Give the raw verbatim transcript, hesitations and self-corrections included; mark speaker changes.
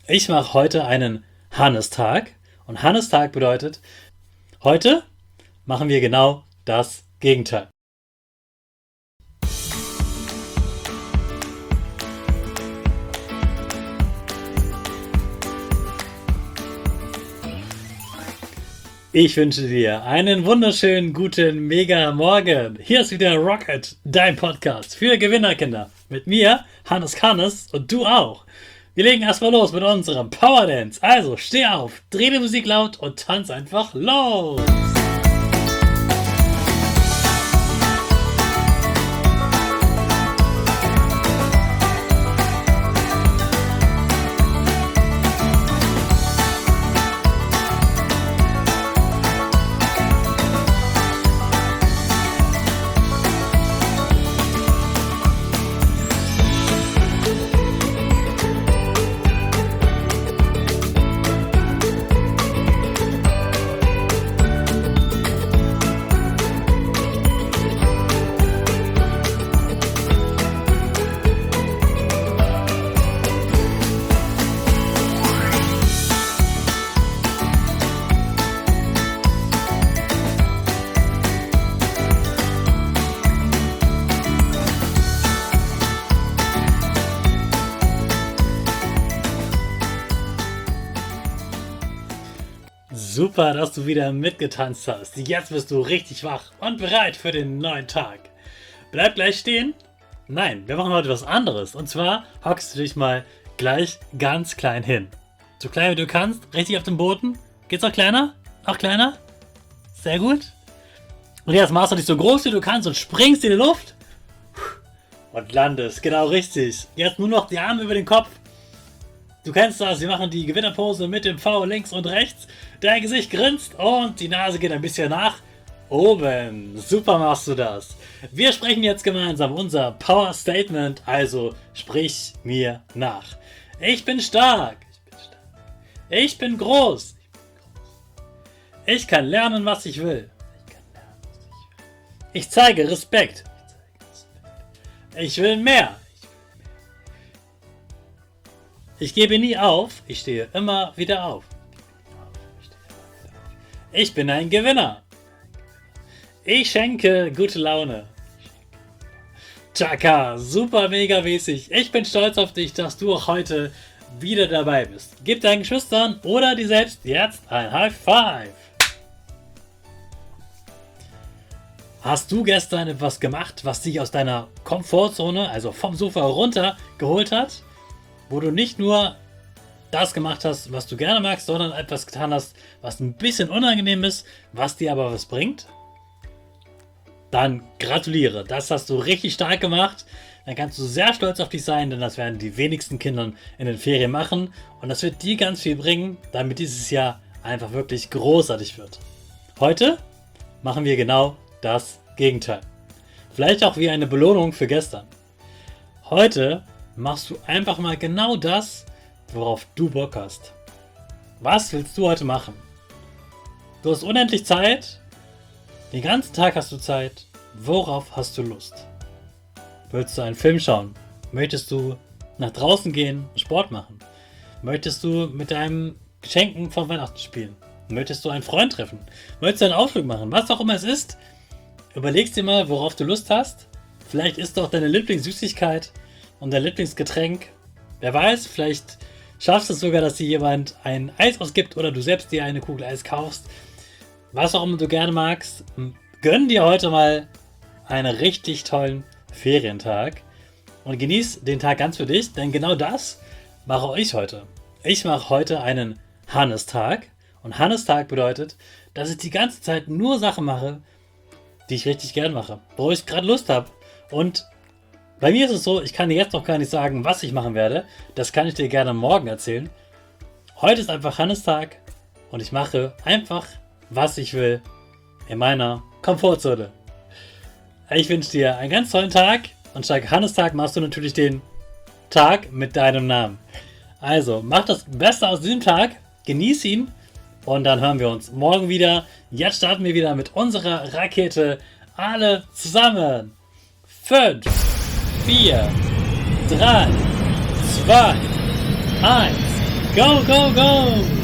Speaker 1: Ich mache heute einen Hannestag und Hannestag bedeutet, heute machen wir genau das Gegenteil. Ich wünsche dir einen wunderschönen, guten, mega Morgen. Hier ist wieder Rocket, dein Podcast für Gewinnerkinder. Mit mir, Hannes Kannes und du auch. Wir legen erstmal los mit unserem Power Dance. Also steh auf, dreh die Musik laut und tanz einfach los. Super, dass du wieder mitgetanzt hast. Jetzt bist du richtig wach und bereit für den neuen Tag. Bleib gleich stehen. Nein, wir machen heute was anderes. Und zwar hockst du dich mal gleich ganz klein hin. So klein wie du kannst, richtig auf dem Boden. Geht's auch kleiner? Auch kleiner? Sehr gut. Und jetzt machst du dich so groß wie du kannst und springst in die Luft. Und landest, genau richtig. Jetzt nur noch die Arme über den Kopf. Du kennst das, wir machen die Gewinnerpose mit dem V links und rechts. Dein Gesicht grinst und die Nase geht ein bisschen nach oben. Super machst du das. Wir sprechen jetzt gemeinsam unser Power Statement, also sprich mir nach. Ich bin stark. Ich bin stark. Ich bin groß. Ich bin groß. Ich kann lernen, was ich will. Ich kann lernen, was ich will. Ich zeige Respekt. Ich zeige Respekt. Ich will mehr. Ich gebe nie auf, ich stehe immer wieder auf. Ich bin ein Gewinner. Ich schenke gute Laune. Chaka, super mega mäßig. Ich bin stolz auf dich, dass du auch heute wieder dabei bist. Gib deinen Geschwistern oder dir selbst jetzt ein High Five. Hast du gestern etwas gemacht, was dich aus deiner Komfortzone, also vom Sofa runter, geholt hat? Wo du nicht nur das gemacht hast, was du gerne magst, sondern etwas getan hast, was ein bisschen unangenehm ist, was dir aber was bringt? Dann gratuliere, das hast du richtig stark gemacht. Dann kannst du sehr stolz auf dich sein, denn das werden die wenigsten Kinder in den Ferien machen. Und das wird dir ganz viel bringen, damit dieses Jahr einfach wirklich großartig wird. Heute machen wir genau das Gegenteil. Vielleicht auch wie eine Belohnung für gestern. Heute machst du einfach mal genau das, worauf du Bock hast. Was willst du heute machen? Du hast unendlich Zeit. Den ganzen Tag hast du Zeit. Worauf hast du Lust? Willst du einen Film schauen? Möchtest du nach draußen gehen und Sport machen? Möchtest du mit deinen Geschenken von Weihnachten spielen? Möchtest du einen Freund treffen? Möchtest du einen Ausflug machen? Was auch immer es ist, überlegst dir mal, worauf du Lust hast. Vielleicht ist doch deine Lieblingssüßigkeit und dein Lieblingsgetränk. Wer weiß, vielleicht schaffst du es sogar, dass dir jemand ein Eis ausgibt oder du selbst dir eine Kugel Eis kaufst. Was auch immer du gerne magst, gönn dir heute mal einen richtig tollen Ferientag und genieß den Tag ganz für dich, denn genau das mache ich heute. Ich mache heute einen Hannestag und Hannestag bedeutet, dass ich die ganze Zeit nur Sachen mache, die ich richtig gern mache, wo ich gerade Lust habe. Und bei mir ist es so, ich kann dir jetzt noch gar nicht sagen, was ich machen werde. Das kann ich dir gerne morgen erzählen. Heute ist einfach Hannestag und ich mache einfach, was ich will, in meiner Komfortzone. Ich wünsche dir einen ganz tollen Tag und statt Hannestag machst du natürlich den Tag mit deinem Namen. Also, mach das Beste aus diesem Tag, genieß ihn und dann hören wir uns morgen wieder. Jetzt starten wir wieder mit unserer Rakete. Alle zusammen. Fünf. vier, drei, zwei, eins. Go, go, go!